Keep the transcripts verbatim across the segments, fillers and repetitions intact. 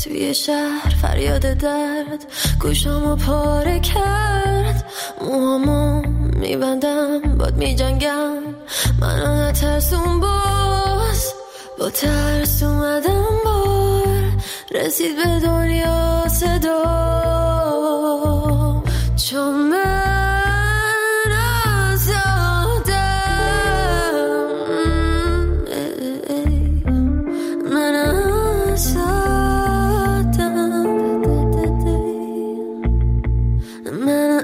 توی شهر فریاد درد گوشامو پاره کرد، موهامو میبندم باد میجنگم، منو نترسون باز، با ترس اومدم بار، رسید به دنیا صدا، چون من آزادم، من آزادم، من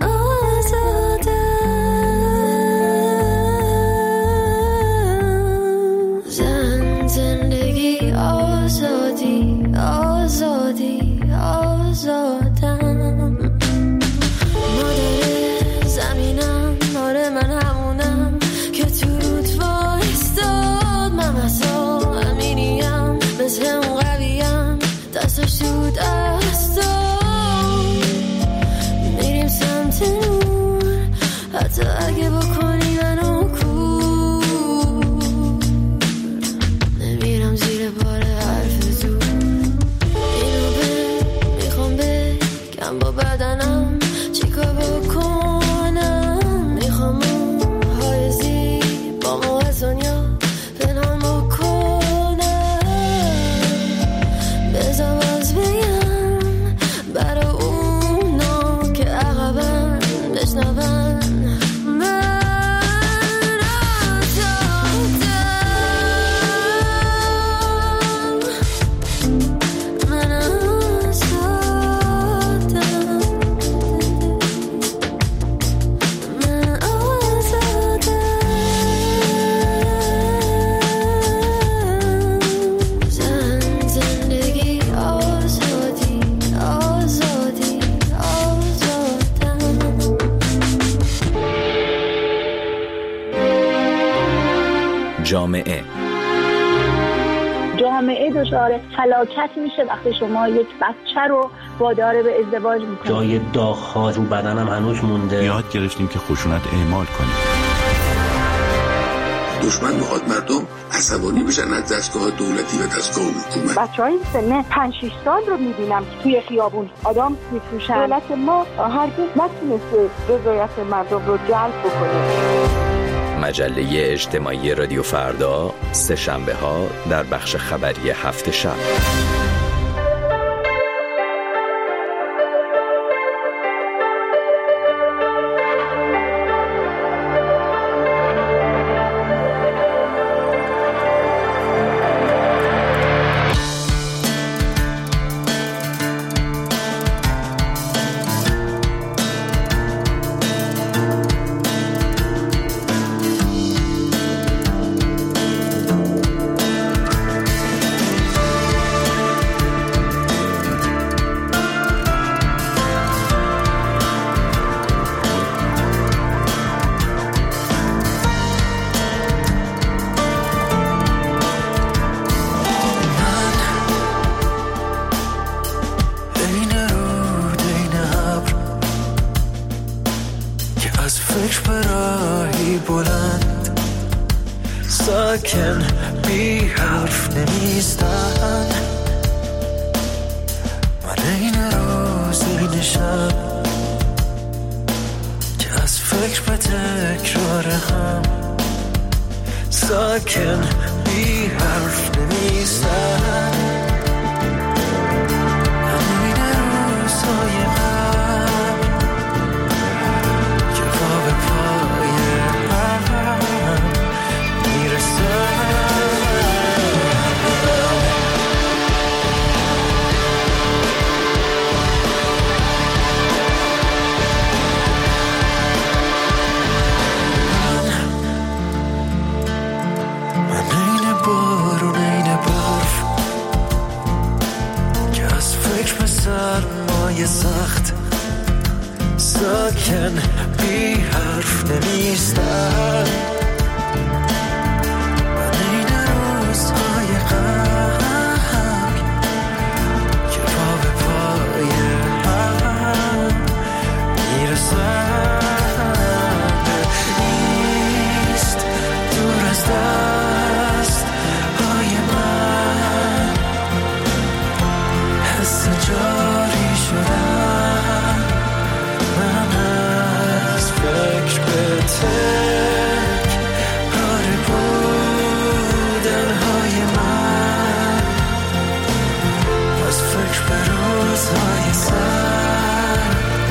آزادم، زن زندگی آزادی آزادی آزادم، مادر زمینم، آره من همونم که تو رود وایستاد، من مثلا امینیم، مثل اون قویم، دستش تو دستم، میریم سمت نور، حتی اگه بکنی منو کور، نمیرم زیر بار حرف تو، اینو به میخوام بگم با بدنم چیکار بکنم، میخوام موهای زیبا مو از دنیا پنهان بکنم، بذار باز بگم برای اونا که عقبم بشنون، من آزادم، من آزادم، من آزادم، زن زندگی آزادی آزادی آزادم. جامعه جامعه دچار فلاکت میشه وقتی شما یک بچه رو وادار به ازدواج میکنید. جای داغ‌ها رو بدنم هنوز مونده. یاد گرفتیم که خشونت اعمال کنیم. دشمن میخواد مردم عصبانی بشن از دستگاه دولتی و دستگاه حکومت. بچه‌های سن پنج شش سال رو میبینم توی خیابون آدم میفروشن. دولت ما هرگز نتونسته رضایت مردم رو جلب بکنه. مجله اجتماعی رادیو فردا، سه شنبه ها در بخش خبری هفت شب. ساکن بی حرف نمیستن، من این روز این شب که از فکر به تکرار هم، ساکن بی حرف نمیستن، من این روزهای قبل که پا به پای هم میرسن. من این بارون این برف که از فکر به سرمایه سخت، ساکن بی حرف نمیستن، من این روزهای غم که پا به پای هم میرسن، نیست دور از دست های من، حس تک پاره بودنهای من از فکر به روزهای سر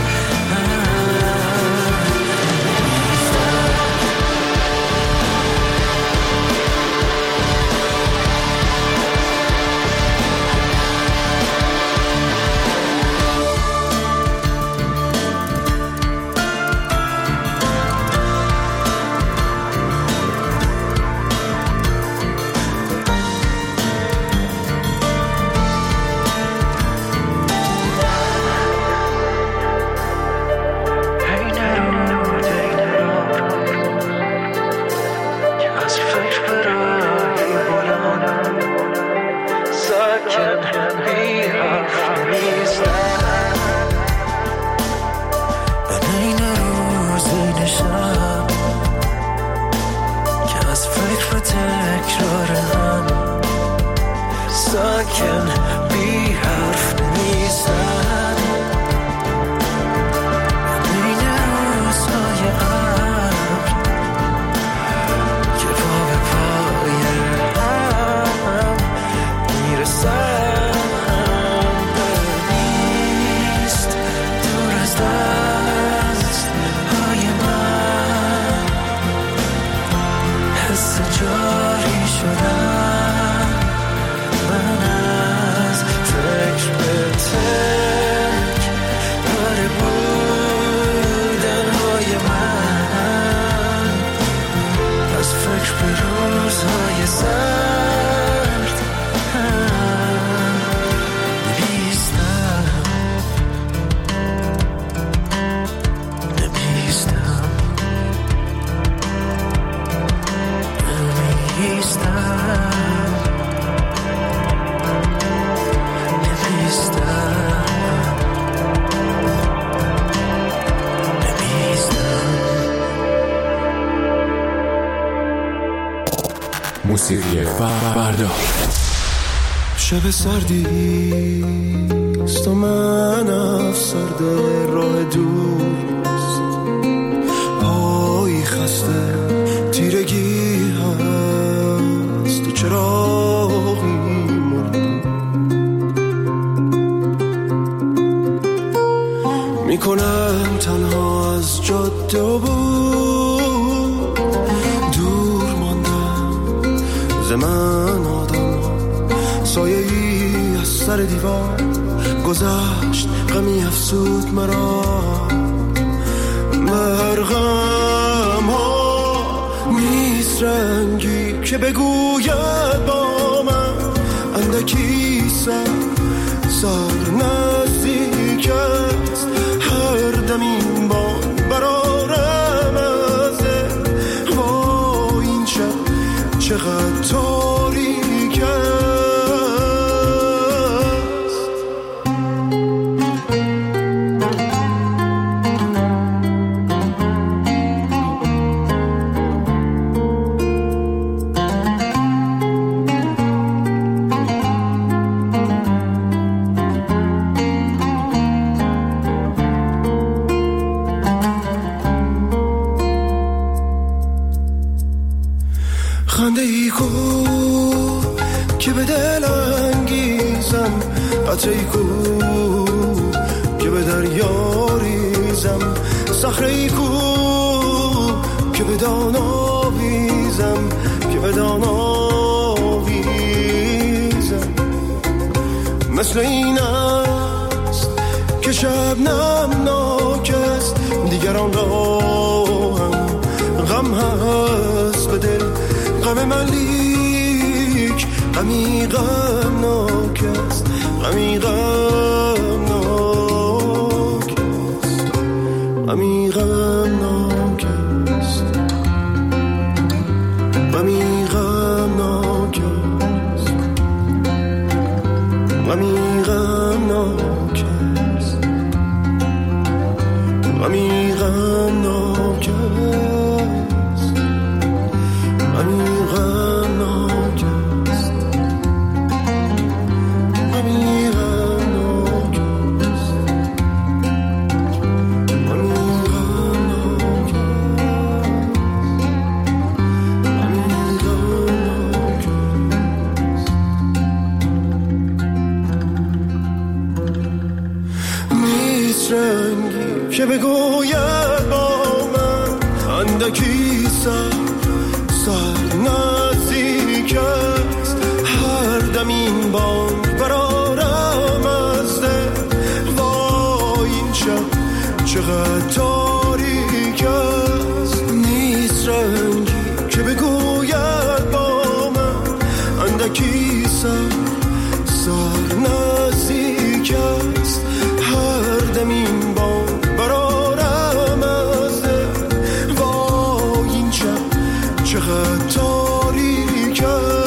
ساکن بی حرف نیستن بین روزهای ابر که پا به پای هم میرسن نیست دور از دست های من حس جاری شدن تک پاره بودنهای من از فکر به روزهای سرد نمیستم نمیستم نمیستم موسیقی فردا. شب سردیست و من افسرده راه دوست پایی خسته تیرگی هست و چراغی مرد میکنم تنها از جاده و بود دور ماندم ز من آدم سایه ای از سر دیوار گذشت غمی افسود مرا مرغم ها نیست رنگی که بگوید با من اندکی سر سر نزدیک است هر دمین بان برارم ازه با این شب چقدر تاریک است. خنده ای کو که به دل انگیزم قطره ای کو که به دریا ریزم صخره ای کو که به دان آویزم که به دان آویزم مثل این است که شبنم ناک است دیگران را هم غم هست به دل غم من لیک غمی غمناک است غمی غمناک است غمی غمناک است غمی غمناک است غمی غمناک است غمی غمناک است بگوید با من اندکی سر سر نزدیک است هر دم این بانگ برارم از دل وای این شب چقدر تاریک است نیست رنگی که بگوید با من اندکی سر سر نزدیک است هر دم این بانگ برارم از دل وای این شب چقدر تاریک است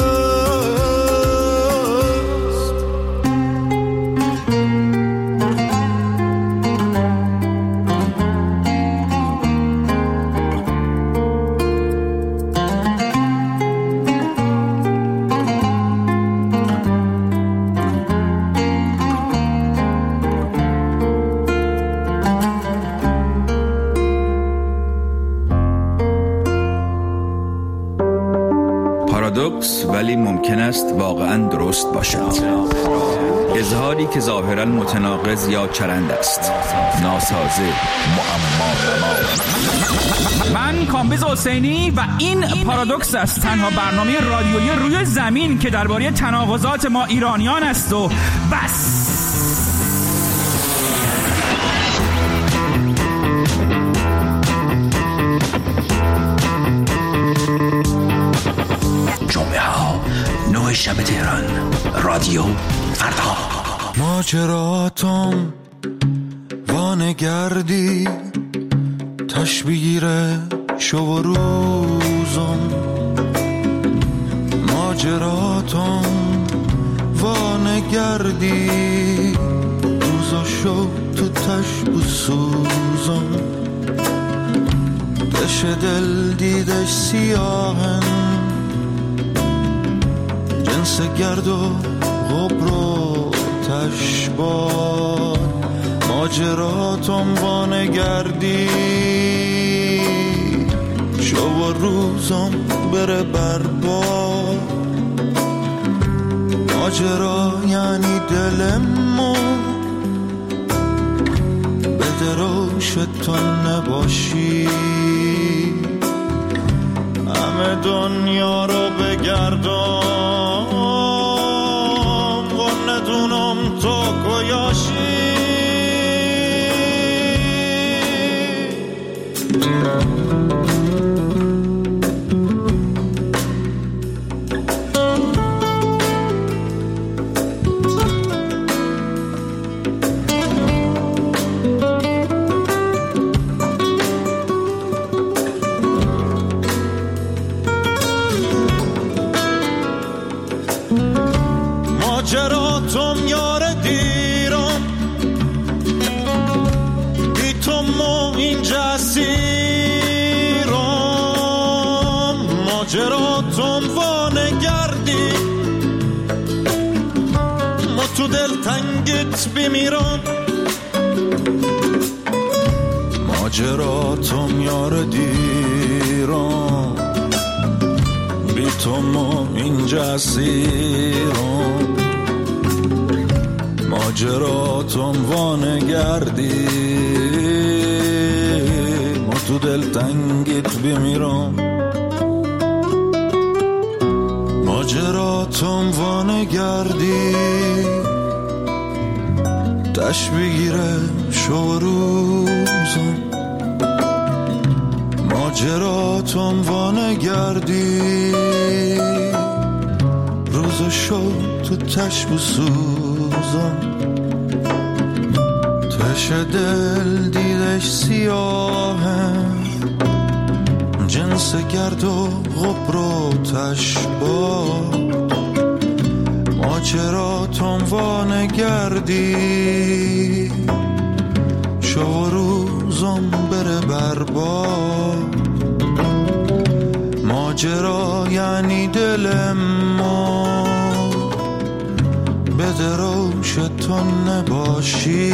پارادوکس ولی ممکن است واقعا درست باشد. اظهاری که ظاهرا متناقض یا چرند است، ناسازه، معما. من کامبیز حسینی و این پارادوکس است، تنها برنامه رادیویی روی زمین که درباره تناقضات ما ایرانیان است و بس. جمعه ها نه شب تهران، رادیو فردا. ماجراتم وانگردی تشبیره شو و روزم ماجراتم وانگردی روزا شو تو تشب و سوزم دش دل دیدش سیاهن جنس گرد و غبر و تشبار ماجراتم وانگردی شو و روزم بره بربار ماجرا یعنی دلمو به دروش تو نباشی همه دنیا رو بگردم و ندونم تو کجایی ماجراتم یار دیرم بی تو ما اینجا سیرم ماجراتم وانگردی ما تو دل تنگت بمیرم ماجراتم یار دیرم بی تو ما اینجا سیرم ماجراتم وانگردی ما تو دل تنگت بمیرم ماجراتم وانگردی تش بگیره شو روزم ماجراتم وانگردی روز شو تو تش بسوزم تش دل دیدش سیاهه جنس گرد و غبر و تشبار ماجراتم وانگردی شو روزم بره برباد ماجرا یعنی دل ما به دروش تو نباشی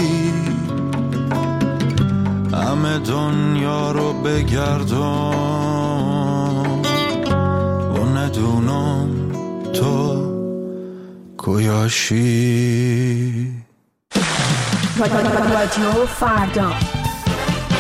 همه دنیا رو بگردم و ندونم تو کجایی. رادیو فردا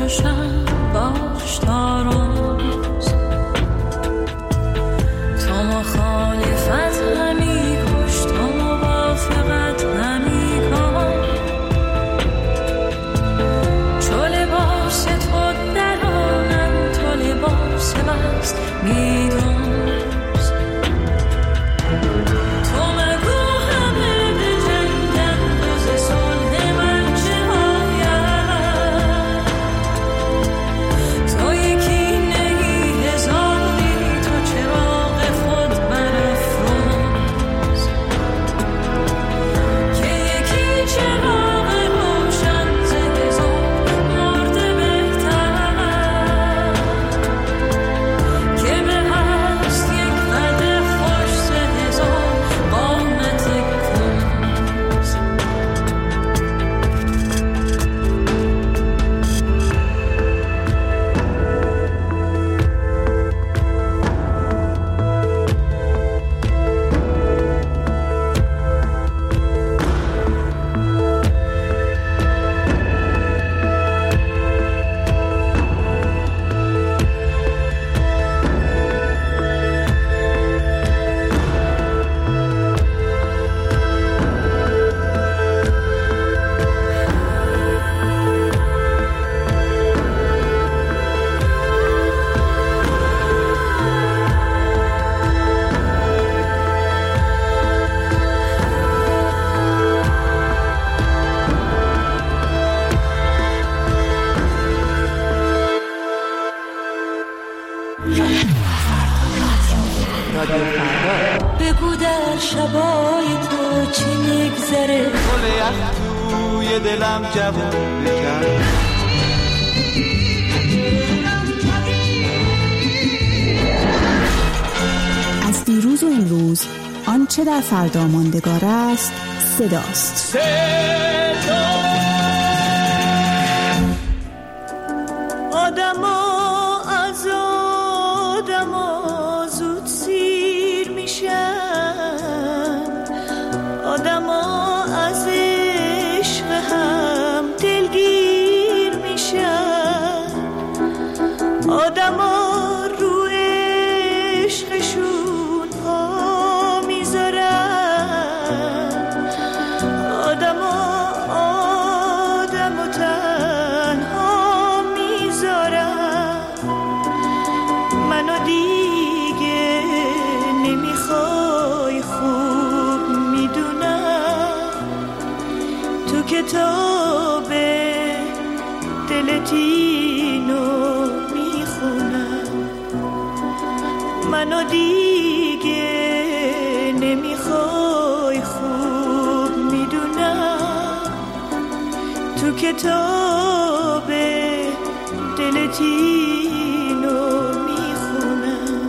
باشم باش تا روز تو مخالفت همی کش تو موافقت همی کن چو لباس تو درانم تو لباس مست میدون بگو در شبای تو چی میگذره گل یخ توی دلم جوون بکن از دیروز و امروز آنچه در فردا ماندگار است صداست. صدا آدما از آدما زود سیر میشن آدما از عشق هم دلگیر میشن آدما رو عشقشون پا میذارن آدما آدمو تنها میذارن منو دیگه نمیخوای خوب میدونم تو کتاب دلت اینو میخونم منو دیگه نمیخوای خوب میدونم تو کتاب دلت اینو میخونم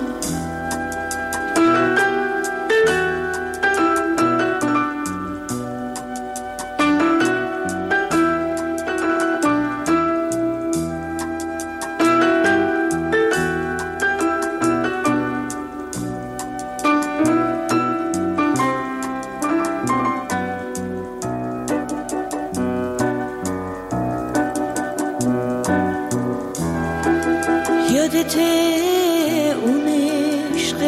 یادته اون عشق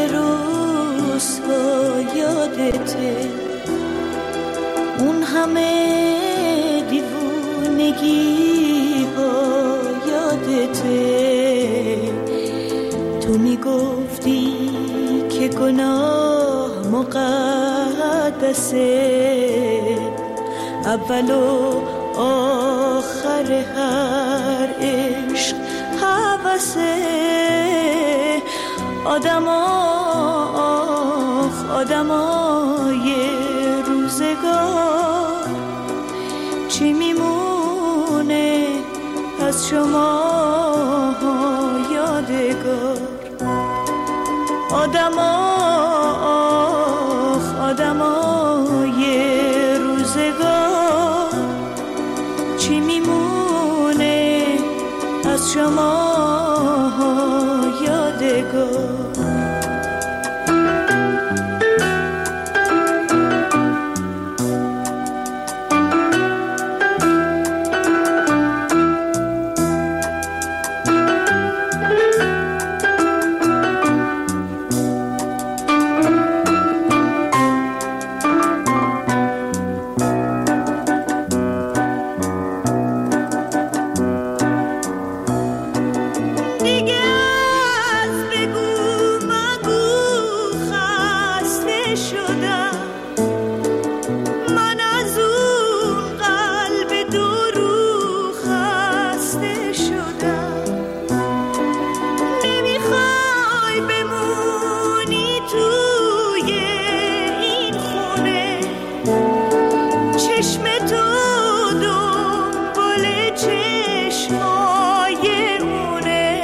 روزها یادته اون همه دیوونگی ها یادته تو میگفتی که گناه مقدسه اول و آخر هر عشق حواسه آدما آخ آدمای روزگار چی میمونه از شما یادگار آدما آخ آدمای روزگار چی میمونه از شما یادگار چشمای اونه،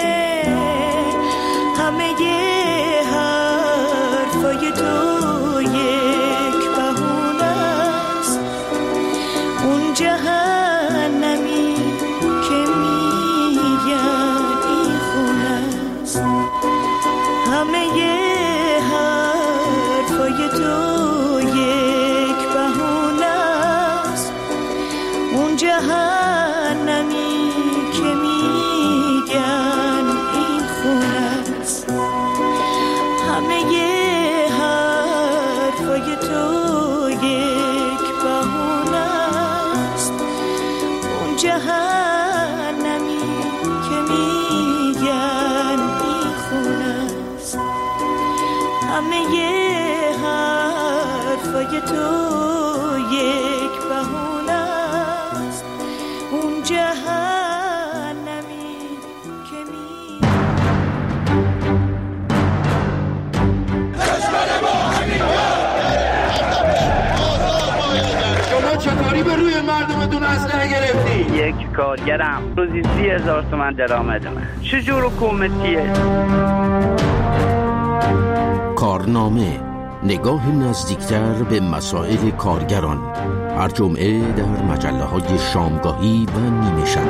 همه حرفای تو یک بهونه است. اون جهنمی که میگن این خونه است، همه حرفای تو یک بهونه است. اون جهنمی که میگن این خونه است، همه حرفای تو یک بهونه است. اون جهنمی که میگن این خونه است، همه حرفای تو یک بهونه است. اون جهنمی که شما چطوری به روی مردمتون اسلحه گرفتی؟ یک کارگرم روزی سی هزار تومن درآمدمه. چجور حکومتیه؟ کارنامه، نگاه نزدیکتر به مسائل کارگران، هر جمعه در مجله های شامگاهی و نیمه شب.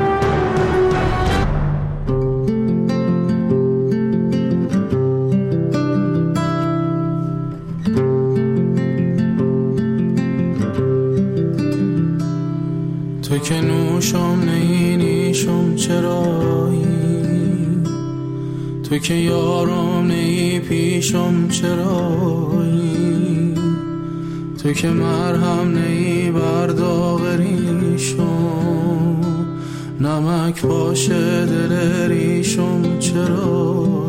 تو که نوشم نینیشم چرایی، تو که یارم نی پیشم چرایی، تو که مرهم نی برداغریشم، نمک باشه دل ریشم چرایی.